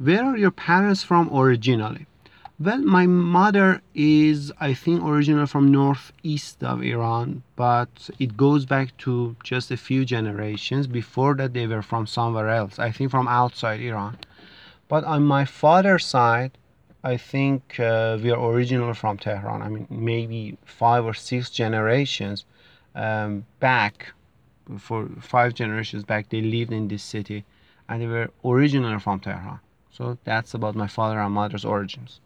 Where are your parents from originally? Well, my mother is, I think, original from northeast of Iran, but it goes back to just a few generations. Before that, they were from somewhere else, I think from outside Iran. But on my father's side, I think we are original from Tehran. I mean, maybe 5 or 6 generations back, for 5 generations back, they lived in this city and they were originally from Tehran. So that's about my father and mother's origins.